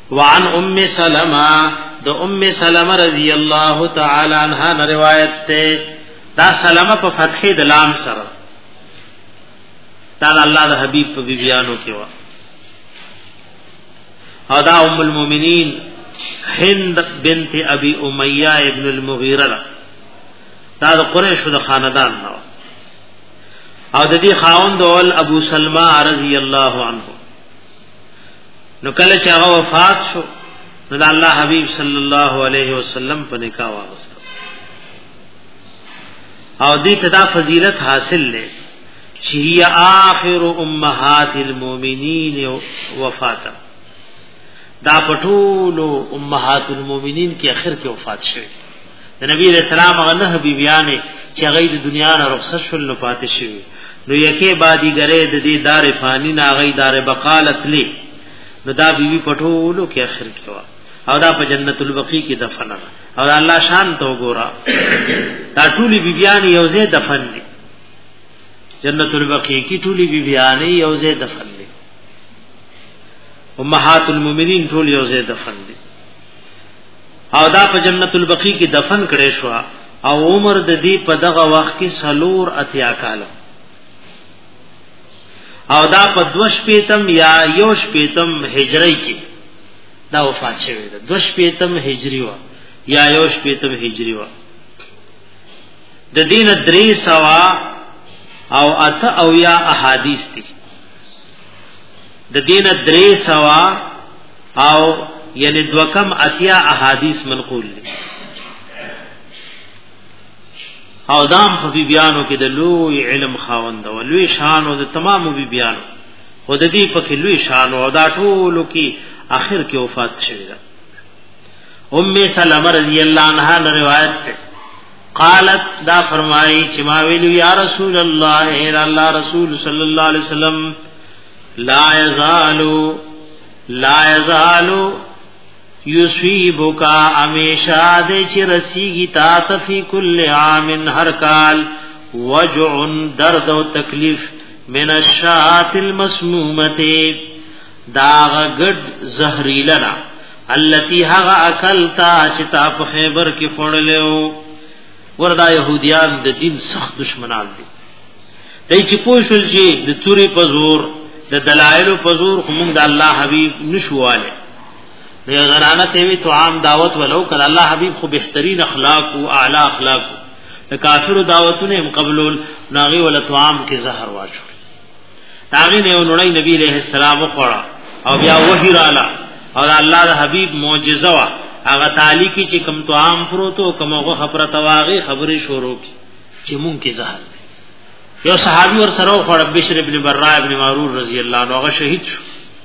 وعن ام سلمہ د ام سلمہ رضی اللہ تعالی عنہا روایت ته دا سلمہ په فتح د لام سره دا الله د حبیب په بیانو کې وا او دا ام المؤمنین هند بنت ابي امیہ ابن المغیرہ دا د قریش د خاندان نو او د دې خاوند اول ابو سلمہ رضی الله عنه نو کله چې هغه وفات شو نو د الله حبیب صلی الله علیه وسلم په نکاح واغسته او دې ته دا فضیلت حاصل لې چې هي آخر امهات المؤمنین وفاتا دا پټولو امهات المؤمنین کې اخر کې وفات شوه د نبی رسول الله هغه نه بیبیانه چې هغه د دنیا نه رخصت شول نو پاتې شوی نو یکه بادي غره د دې دار فانی نه هغه دار بقالت لی نو دا بیبي پټولو کې اخر کې وا او دا په جنت البقیع کې دفن ده او الله شان تو ګورا دا ټولي بیبيان یوځه دفن دي جنت البقیع کې ټولي بیبيان یوځه دفن دي امهات المؤمنین ټول یوځه دفن دي او دا په جنت البقیع کې دفن کړي شو او عمر د دې په دغه وخت کې سلور اتیا کال او دا په دوش پیتم یا یوش پیتم هجری کې دا وفات شوی ده دوش پیتم هجری وا یا یوش پیتم هجری وا د دین درې سوا او اته او یا احادیث دي د دین درې سوا او یعنی دوکم اتیا احادیث منقول دي او دام په بیانو کې د لوی علم خاوند او لوی شان او د تمامو بیانو خود دې په کې لوی شان او دا ټول کې اخر کې وفات شوی ده ام سلمہ رضی اللہ عنہا روایت ہے قالت دا فرمائی چې ما ویلو یا رسول الله اے اللہ رسول صلی اللہ علیہ وسلم لا یزالو یصیبک امیشا دې چې رسیږي تا فی کل عام هر کال وجع درد او تکلیف من الشات المسمومه داغ گد زهریلنا التي هغه اکلتا چې تا په خیبر کې فړلو وردا يهوديان د دین سخت دشمنان دي دای چې پوښل چې د توري پزور د دلایل پزور هم د الله حبيب نشواله د غرانه ته وی تو عام دعوت ولو کله الله حبيب خو بهترین اخلاق او اعلی اخلاق د کافر دعوتونه هم قبول ناغي ول تو عام کې زهر واچو ناغي نه نړۍ نبی عليه السلام خورا او بیا وحی رااله او الله د حبيب معجزه وا هغه تعالی کی چې کم تو عام پروتو کومه خبره تواغي خبري شروع کی چې مونږ کې زهر یو صحابي ور سره خو بشر ابن براء ابن معرور رضی الله عنه هغه شهید شو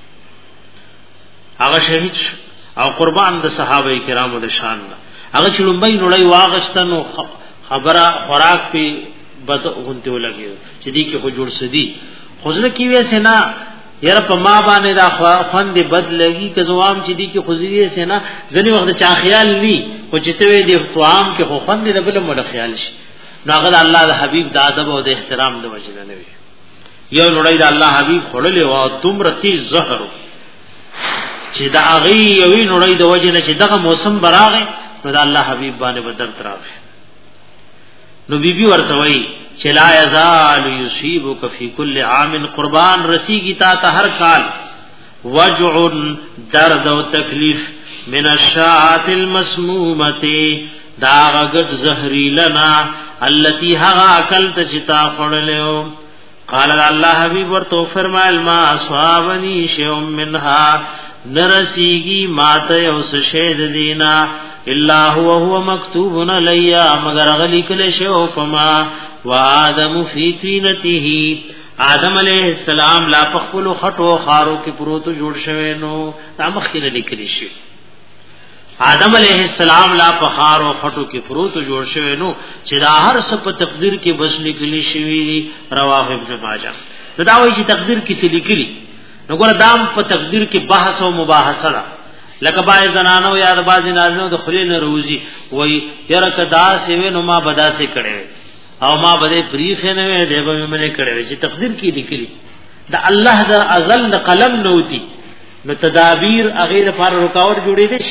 او قربان د صحابه کرامو د شان هغه چې لومبای نړۍ واغشتنو خبره خوراک په بد غونته ولګي چې دې کې خو جوړ سدي خوځنه کی وې سینا یره په ما باندې دا خوند بد لګي که زوام چې دې کې خوځي سینا ځنی وخت چا خیال وی او چې ته وې دې توام کې خو خوند دې بل مړ خیال شي ناغه الله د حبيب د ادب او د احترام د وجه نه وي یو نړۍ د الله حبيب خړلې او تمرتي زهر چې دا اغي یوې نړۍ د وجه نه چې دغه موسم براغه نو د الله حبيب باندې بدر تراغه نو بیبي ورته وای چې لا یزال یصيبک فی کل عام قربان رسیږي تا هر کال وجع درد او تکلیف من الشات المسمومه دا غد زهریلنا التي هغه اکلت چتا خړلو قال الله حبيب ورته فرمایل ما اصحابني شيء منها نرسیږي ماته اوس شهد دینا الا هو مکتوب علیا مگر غلی کله شو فما وادم فی تینته آدم علیہ السلام لا پخپل خټو خارو کې پروت جوړ شوی نو تامخ کې لیکلی شي آدم علیہ السلام لا پخارو خټو کې پروت جوړ شوی نو چې دا هر څه په تقدیر کې بس لیکلی شوی رواه ابن ماجه دا وایي چې تقدیر کې څه لیکلی نو ګور دام په تقدیر کې بحث او مباحثه ده لکه بای زنانو یا د باز نارینو د خلینو روزي وای یره کدا سیوی نو ما بدا سي کړي او ما بده فریخ نه وي دیو مې کړي چې تقدیر کې لیکلي دا الله د ازل د قلم نوتی نو تدابیر هغه لپاره رکاوټ جوړې دي.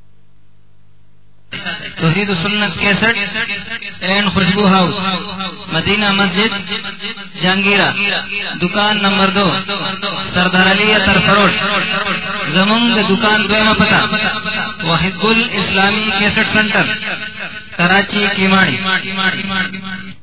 توحید و سنت 61 اینڈ خوشبو ہاؤس مدینہ مسجد جہانگیرہ دکان نمبر 2 سردار علی اتر فروش زمونږ د دکان دویمه پتا واحد گل اسلامی کیسٹ سنٹر کراچی کیماڑی.